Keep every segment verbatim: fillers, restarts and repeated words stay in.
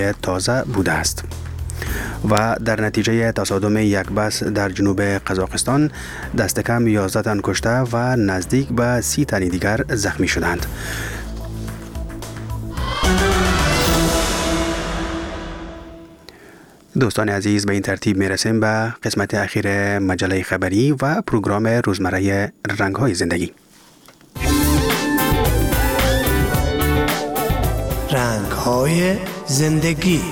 تازه بوده است و در نتیجه تصادم یک بس در جنوب قزاقستان دست کم یازده تن کشته و نزدیک به سی تن دیگر زخمی شدند. دوستان عزیز، به این ترتیب می رسیم به قسمت اخیر مجله خبری و پروگرام روزمره رنگ‌های زندگی. رنگ‌های زندگی.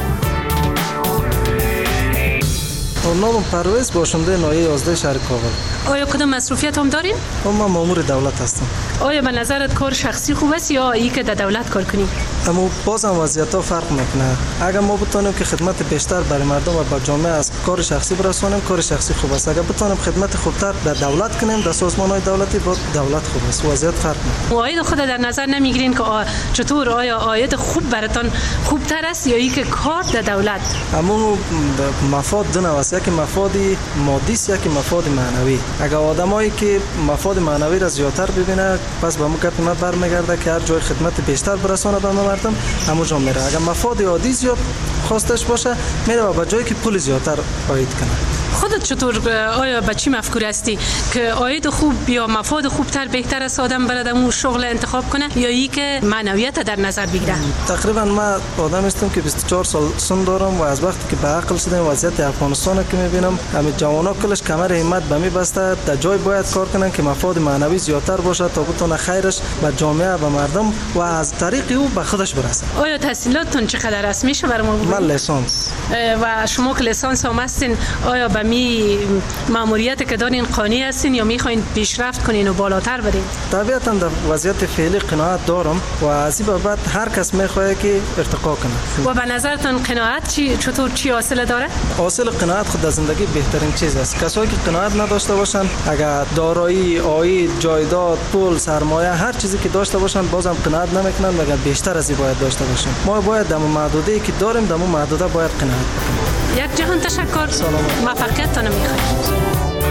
نام پرویز، باشنده ناحیه یازده شهر کابل. آیا کدام مصروفیت هم دارین؟ من مامور دولت هستم. آیا به نظرت کار شخصی خوب است یا ای که در دولت کار کنی؟ اما باز هم وضعیت ها فرق میکنه. اگر ما بتونیم که خدمت بیشتر برای مردم و با جامعه از کار شخصی برسونیم، کار شخصی خوب است. اگر بتونیم خدمت خوبتر در دولت کنیم، در سازمان های دولتی، با دولت خوب است. وضعیت فرق میکنه. آید خود در نظر نمیگیرین که چطور آیا آید خوب براتون خوبتر است یا ای که کار در دولت؟ اما مفاد دو نوع است. یکی مفاد مادی است، یکی مفاد معنوی. اگر آدمایی که مفاد معنوی را زیاتر ببینه، پس به موقع ما برمیگرده که هر جای خدمت بیشتر برسونه به مردم، همون جا میره. اگر مفاد عادی زیاد خواستش باشه، میره و به جایی که پول زیاتر عاید کنه. خودت چطور آیا به چی مفکور هستی که عاید خوب یا مفاد خوبتر بهتر است آدم برای اون شغل انتخاب کنه یا ای که معنویت در نظر بگیره؟ تقریبا ما آدم هستم که بیست و چهار سال سن دارم و از وقتی که به عقل شدم وضعیت افغانستان که میبینم، همه جوانا کلش کمر همت به می بسته، در جای باید کار کنن که مفاد معنوی زیاتر باشه تا بتونه خیرش به جامعه و مردم و از طریق او به خودش برسه. آیا تحصیلاتتون چقدر است؟ میشه برام بگید؟ من لیسانس. و شما که لیسانس هم هستین، آیا به می ماموریت که دارین قانی هستین یا میخواین پیشرفت کنین و بالاتر برین؟ طبیعتا در وضعیت فعلی قناعت دارم و از این بعد هر کس میخواد که ارتقا کنه. و به نظرتون قناعت چی چطور چی حاصل داره؟ حاصل قناعت خود در زندگی بهترین چیز است. کسایی که قناعت نداشته باشن، اگر دارایی، عاید، جایداد، پول، سرمایه، هر چیزی که داشته باشن، بازم قناعت نمیکنن، مگر بیشتر از این باید داشته باشن. ما باید در محدوده‌ای که داریم، در محدوده باید قناعت بکنیم. یک جهان تشکر. موفقیتتون میخوایم.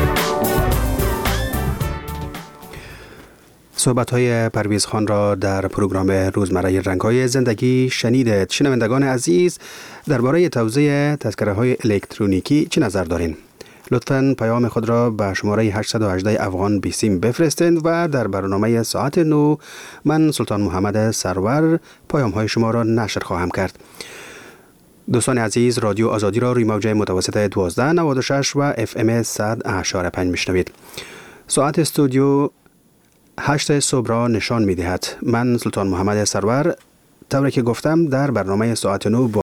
صحبت‌های پرویز خان را در پروگرام روزمره رنگ‌های زندگی شنیدید. شنوندگان عزیز، درباره توزیع تذکره‌های الکترونیکی چه نظر دارین؟ لطفاً پیام خود را به شماره هشت یک هشت افغان بیسیم بفرستید و در برنامه ساعت نو من سلطان محمد سرور پیام‌های شما را نشر خواهم کرد. دوستان عزیز، رادیو آزادی را روی موج متوسط دوازده نود و شش و اف ام صد اشاره پنج میشنوید. ساعت استودیو هشت صبح را نشان می دهد. من سلطان محمد سرور طوری که گفتم در برنامه ساعت نو